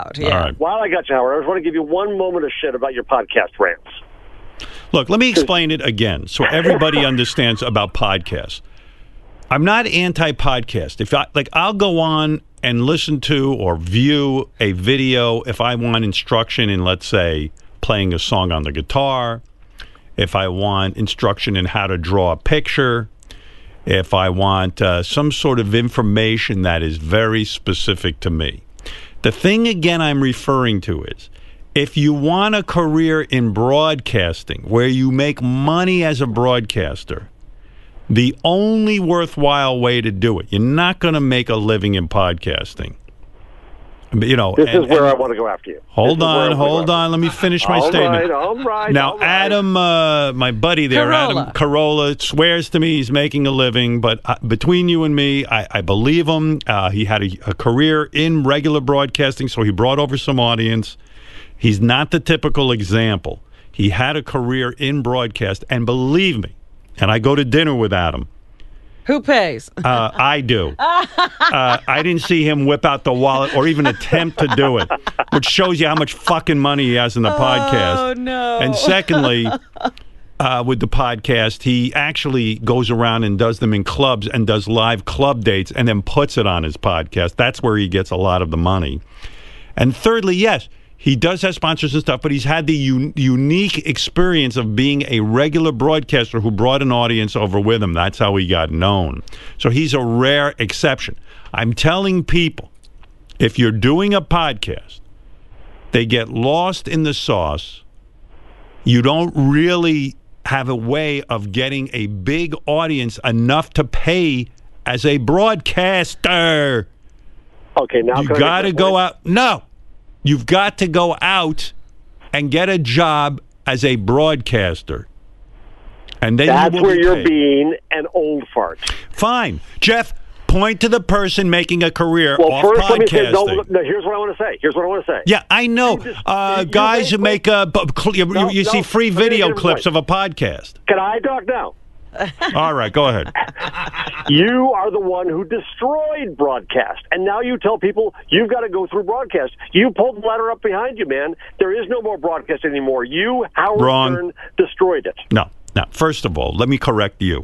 Yeah. All right. While I got you, Howard, I just want to give you one moment of shit about your podcast rants. Look, let me explain it again so everybody understands about podcasts. I'm not anti-podcast. I'll go on and listen to or view a video if I want instruction in, let's say, playing a song on the guitar, if I want instruction in how to draw a picture, if I want some sort of information that is very specific to me. The thing, again, I'm referring to is, if you want a career in broadcasting where you make money as a broadcaster, the only worthwhile way to do it, you're not going to make a living in podcasting. You know, this is where I want to go after you. Hold on. Let me finish my statement. All right. Now, Adam, my buddy there, Adam Carolla, swears to me he's making a living, but between you and me, I believe him. He had a career in regular broadcasting, so he brought over some audience. He's not the typical example. He had a career in broadcast, and believe me, and I go to dinner with Adam. Who pays? I do. I didn't see him whip out the wallet or even attempt to do it, which shows you how much fucking money he has in the podcast. Oh, no. And secondly, with the podcast, he actually goes around and does them in clubs and does live club dates and then puts it on his podcast. That's where he gets a lot of the money. And thirdly, yes, he does have sponsors and stuff, but he's had the unique experience of being a regular broadcaster who brought an audience over with him. That's how he got known. So he's a rare exception. I'm telling people, if you're doing a podcast, they get lost in the sauce. You don't really have a way of getting a big audience enough to pay as a broadcaster. Okay, now you got to go out. No. You've got to go out and get a job as a broadcaster. And then that's where you're being an old fart. Fine. Jeff, point to the person making a career off first, podcasting. Let me say, no, here's what I want to say. Yeah, I know. Guys who make you see free video clips of a podcast. Can I talk now? All right, go ahead. You are the one who destroyed broadcast, and now you tell people you've got to go through broadcast. You pulled the ladder up behind you, man. There is no more broadcast anymore. You, Howard Stern, destroyed it. No. Now, first of all, let me correct you.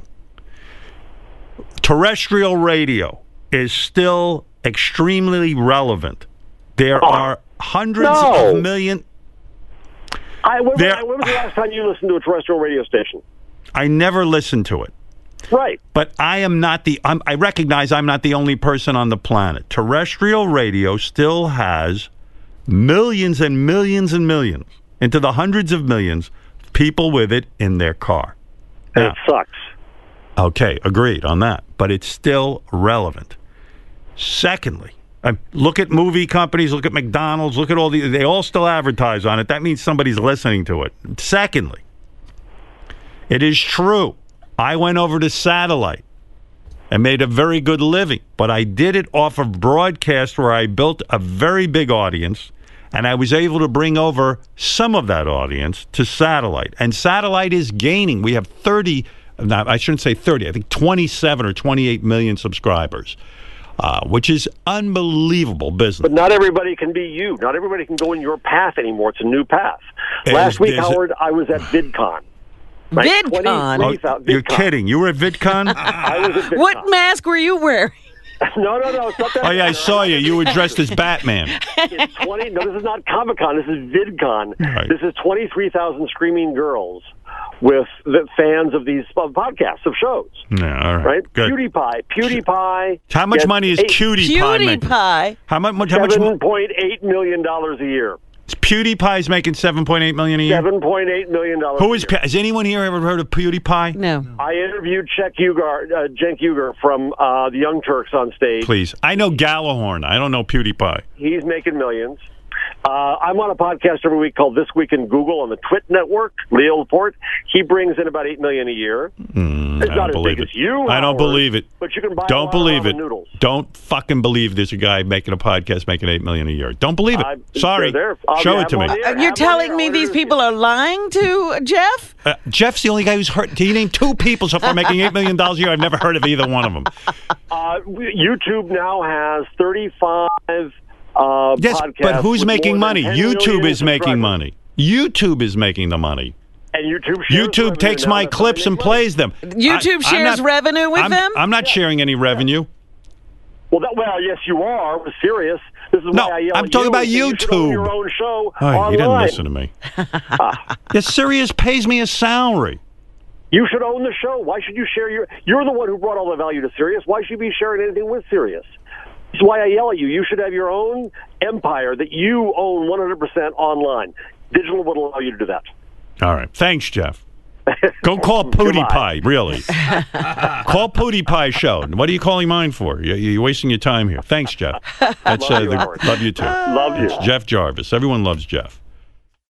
Terrestrial radio is still extremely relevant. There are hundreds of millions. When was the last time you listened to a terrestrial radio station? I never listened to it. Right. But I am not I recognize I'm not the only person on the planet. Terrestrial radio still has millions and millions and millions, into the hundreds of millions, of people with it in their car. And it sucks. Okay, agreed on that. But it's still relevant. Secondly, look at movie companies, look at McDonald's, look at they all still advertise on it. That means somebody's listening to it. Secondly, it is true. I went over to satellite and made a very good living, but I did it off of broadcast where I built a very big audience, and I was able to bring over some of that audience to satellite. And satellite is gaining. We have 30, I shouldn't say 30, I think 27 or 28 million subscribers, which is unbelievable business. But not everybody can be you. Not everybody can go in your path anymore. It's a new path. Last week, Howard, I was at VidCon. VidCon? Oh, you're kidding. You were at VidCon? I was at VidCon. What mask were you wearing? No. It's not that. Oh, yeah, I saw you. You were dressed as Batman. It's 20. No, this is not Comic-Con. This is VidCon. Right. This is 23,000 screaming girls with the fans of these podcasts, of shows. Yeah, all right. Good. PewDiePie. How much money is PewDiePie making? How much? $7.8 million a year. PewDiePie's making $7.8 million a year? $7.8 million Who is? Has anyone here ever heard of PewDiePie? No. I interviewed Cenk Uygur from the Young Turks on stage. Please. I know Gallahorn. I don't know PewDiePie. He's making millions. I'm on a podcast every week called This Week in Google on the Twit Network. Leo Laporte. He brings in about $8 million a year. It's not as big as you. I don't believe it. But you can buy don't believe it. Noodles. Don't fucking believe there's a guy making a podcast making $8 million a year. Don't believe it. Sorry. Show it to me. You're telling me these people are lying to Jeff? Jeff's the only guy who's heard. He named 2 people so far making $8 million a year. I've never heard of either one of them. YouTube now has 35 Yes, podcast. but who's with making more than money? 10 YouTube million is making subscribers. money. YouTube is making the money. And YouTube shares YouTube revenue takes now, my that's how clips they and make money. plays them. YouTube I'm shares not- revenue with them? I'm not sharing any revenue. Well, yes, you are. With Sirius. This is No, why I yell I'm at talking you about and say you should own YouTube. your own show Oh, online. you didn't listen to me. Yes, Sirius pays me a salary. You should own the show. Why should you share You're the one who brought all the value to Sirius. Why should you be sharing anything with Sirius? This is why I yell at you. You should have your own empire that you own 100% online. Digital would allow you to do that. All right. Thanks, Jeff. Go call Pootie Pie, really. Call Pootie Pie Show. What are you calling mine for? You're wasting your time here. Thanks, Jeff. That's Love you, Howard. love you too. Love you. It's Jeff Jarvis. Everyone loves Jeff.